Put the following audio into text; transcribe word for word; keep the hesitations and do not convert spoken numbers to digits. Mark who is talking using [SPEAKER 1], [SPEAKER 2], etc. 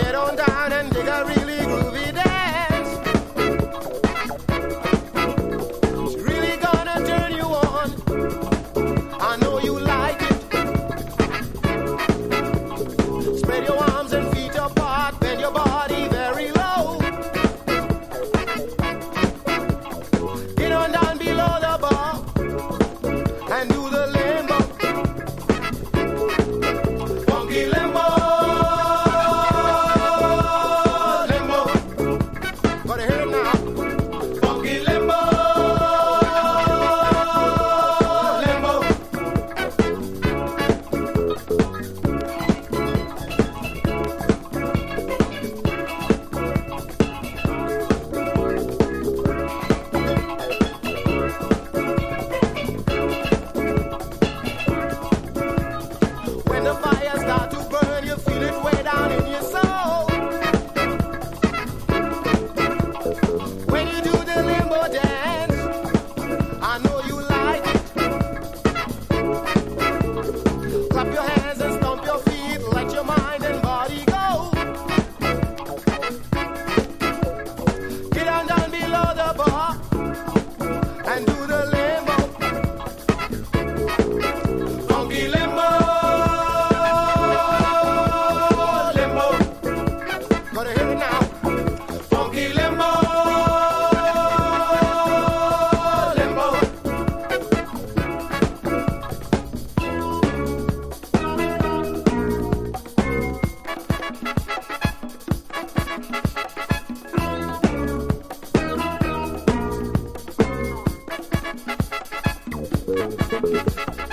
[SPEAKER 1] get on down and dig a really groovy dance. It's really gonna turn you on. I know you like it. Spread your arms and feet apart, bend your body very low. Get on down below the bar and do the limbo. Funky limbo. Limbo. Gotta hear it now. Funky limbo. Limbo. When the fire starts to burn, you feel it way down in your soul. When you do the limbo dance, I know you like it. Clap your hands and stomp your feet, let your mind and body go. Get down down below the bar and do the limbo. Funky limbo. Limbo. Gotta hear it now. Funky limbo. Limbo. Thank you.